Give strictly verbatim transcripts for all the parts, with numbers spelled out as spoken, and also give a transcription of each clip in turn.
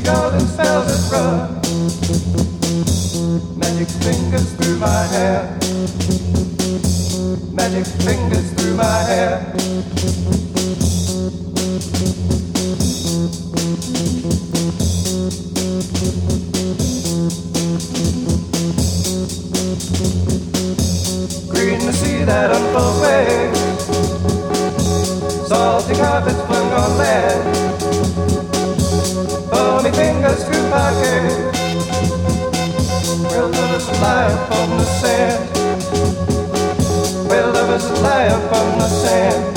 golden spells that run, magic fingers through my hair, magic fingers through my hair. Green the sea that unfolds waves, salty carpets flung on land, foamy fingers through my cave, where lovers lie upon the sand, where lovers lie upon the sand.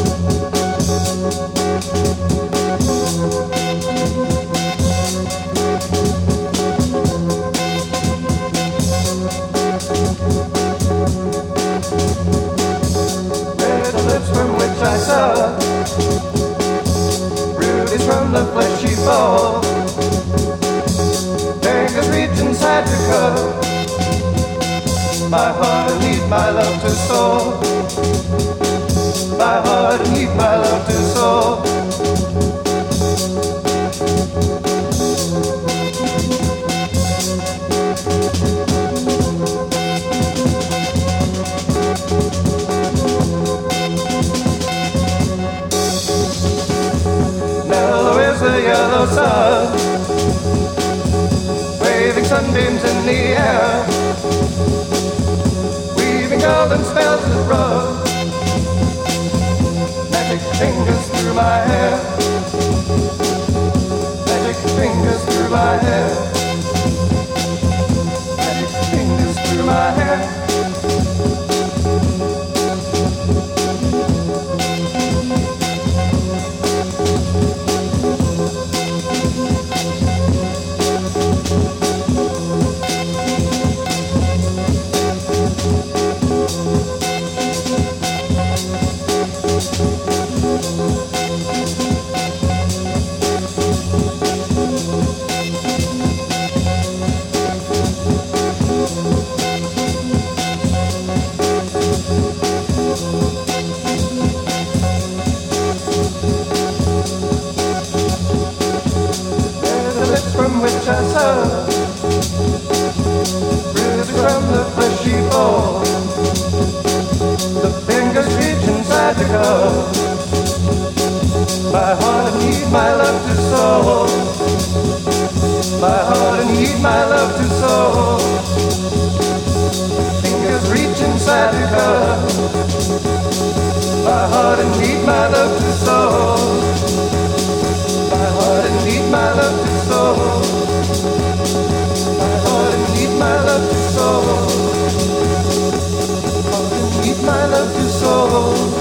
Where the lips from which I saw rubies from the fleshy ball, fingers reach inside to cover my heart and need my love to soar, my heart and need my love to soar. Mellow is the yellow sun, waving sunbeams in the air, weaving golden spells that run, magic fingers through my hair, magic fingers through my hair, magic fingers through my hair. From which I saw bruises from the fleshy ball, the fingers reach inside the cup, my heart and need my love to soar, my heart and need my love to soar, fingers reach inside the cup, my heart and need my love to soar, my heart and need my love to soar, my heart and need my love to soar, my heart and need my love to soar.